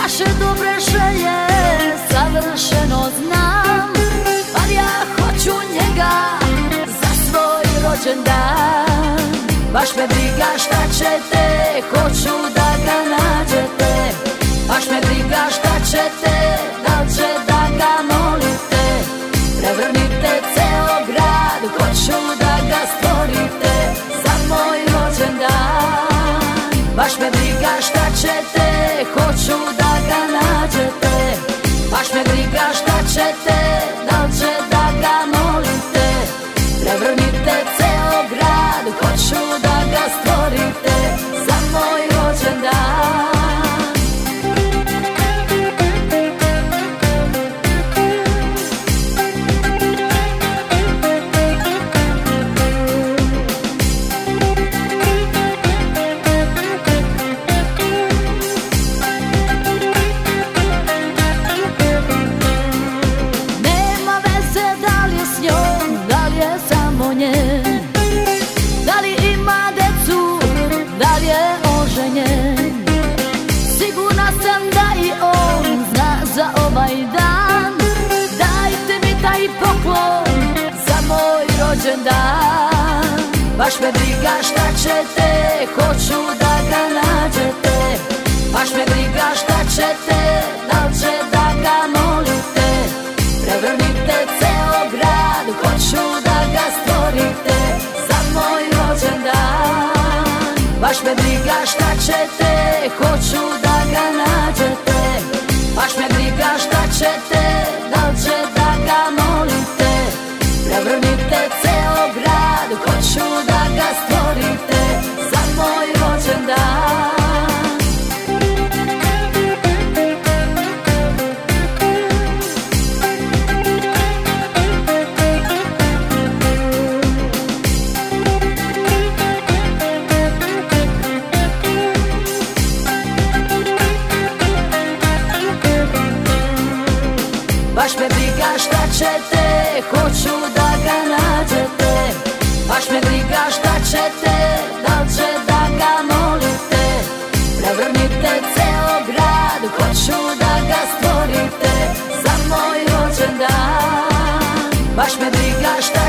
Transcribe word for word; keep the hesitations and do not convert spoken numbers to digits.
Vaše dobre želje savršeno znam, ali ja hoću njega za svoj rođendan. Baš me briga šta ćete, hoću da ga nađete. Baš me briga šta ćete, da li će da ga molite. Prevrnite ceo grad, hoću da ga stvorite za moj rođendan. Baš me briga šta ćete, hoću da ga nađete. Baš me briga šta ćete, da li će da ga molite. Prevrnite ceo grad, hoću da ga stvorite za moj rođendan. Da li ima decu, da li je oženjen? Sigurna sam da i on zna za ovaj dan. Dajte mi taj poklon za moj rođendan. Baš me briga šta ćete, hoću da ga nađete. Baš me briga šta ćete, da li će da ga molite. Prevrnite ceo grad, hoću da ga stvorite za moj rođendan. Baš me briga šta ćete, hoću da ga nađete. Baš me briga šta ćete, da li će da ga molite. Prevrnite ceo grad, hoću da ga stvorite za moj rođendan. Baš me briga šta ćete, hoću da ga nađete. Baš me briga šta ćete, da li će da ga molite. Prevrnite ceo grad, hoću da ga stvorite za moj rođendan. Baš me briga šta